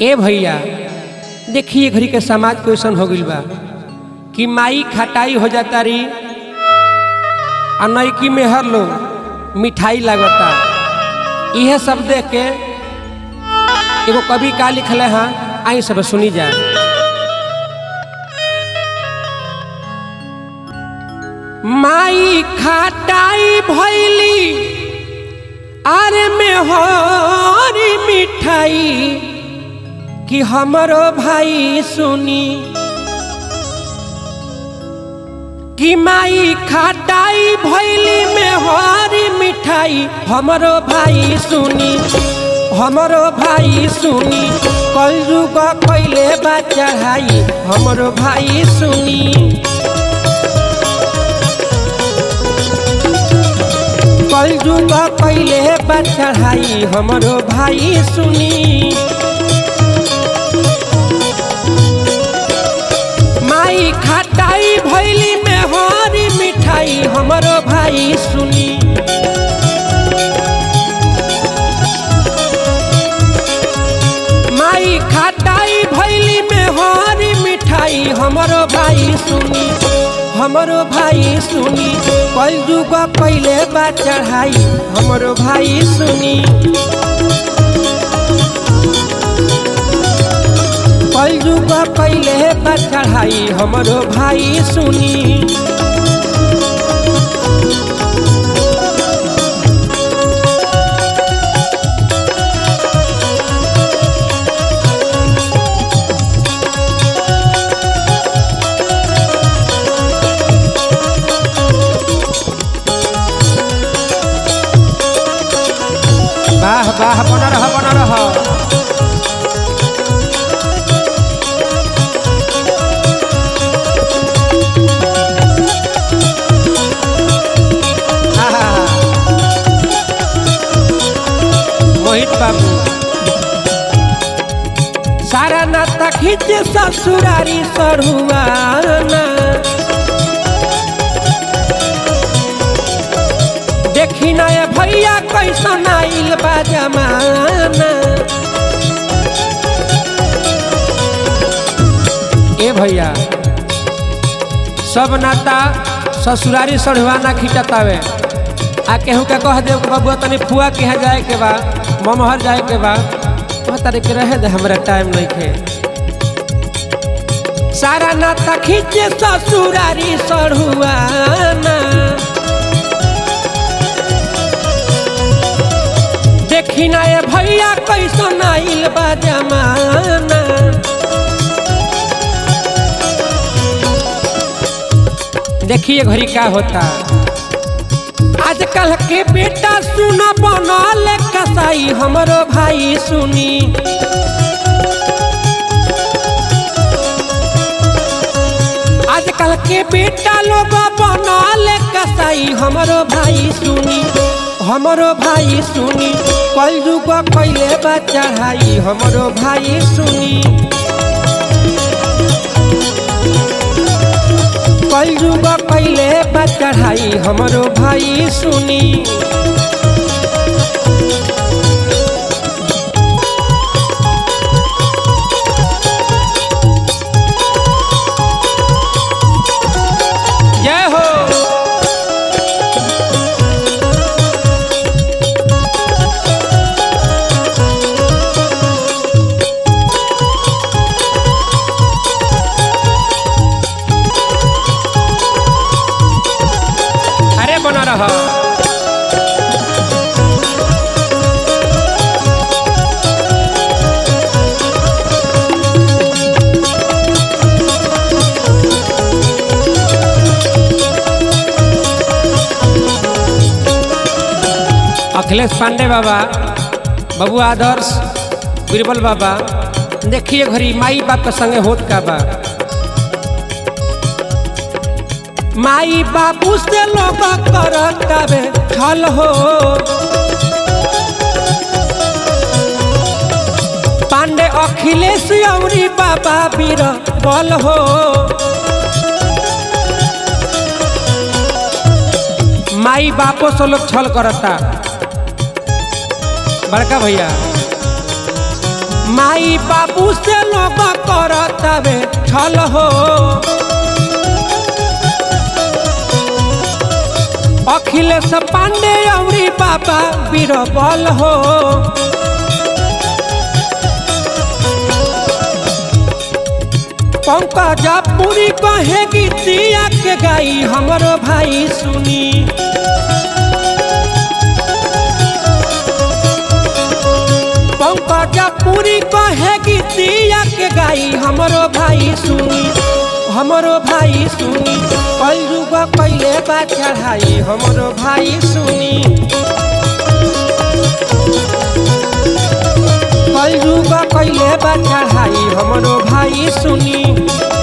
ए भैया देखिए घड़ी के समाज क्वेश्चन हो गइल बा कि माई खटाई हो जाता री और नईकी में हर लोग मिठाई लागता। यह सब देख के एगो कवि का लिखले हाँ आई सब सुनी जा। माई खटाई भैली अरे में हरी मिठाई कि हमरो भाई सुनी कि माई खटाई भैली में हरी मिठाई हमरो भाई सुनी हमरो भाई सुनी कल युग कैले बा चढ़ाई हमरो भाई सुनी कल युग कैले बा चढ़ाई हमरो भाई सुनी। माई खटाई भैली में हरी मिठाई हमरो भाई सुनी माई खटाई भैली में हरी मिठाई हमरो भाई सुनी हमरो भाई सुनी कल युग पहले बा चढ़ाई हमरो भाई सुनी कल युग पहले बा चढ़ाई हमरो भाई सुनी। वाह वाह बना रहा बना रहा। मोहित बाबू सारा नाता खींचे ससुरारी सरुआना देखी ना ये भैया कैसन आइल बा जमाना। ए भैया सब नाता ससुरारी सढ़ुआना खींचतावे आ केहू के कह दे बबुआ तनी फुआ के यहाँ जाए के बा ममहर जाए के बा तारे के रहे दे हमरा टाइम नहीं थे। सारा नाता खींचे ससुरारी सढ़ुआना देखी ना ये भैया कैसन आइल बा जमाना। देखिए घड़ी क्या होता आजकल के बेटा सुन बनल कसाई हमरो भाई सुनी आजकल के बेटा लोग बनल कसाई हमरो भाई सुनी हमरो भाई सुनी कल युग कैले बा चढ़ाई हमरो भाई सुनी कल युग कैले बा चढ़ाई हमरो भाई सुनी। जय हो बना रहा। अखिलेश पांडे बाबा बबू आदर्श बीरबल बाबा देखिए घड़ी माई बाप के संगे होत का बा। माई बाबू से लोग करतावे छल हो पांडे अखिलेश औरी बाबा बीरबल हो माई बापो से लोग छल करता बड़का भैया माई बाबू से लोग करतावे छल हो अखिलेश पांडे अउरी बाबा बीरबल हो पंकज पुरी कहे गीतिया के गाई हमरो भाई सुनी पंकज पुरी कहे गीतिया के गाई हमरो भाई सुनी कल युग कैले बा चढ़ाई हमरो भाई सुनी कल युग कैले बा चढ़ाई हमरो भाई सुनी।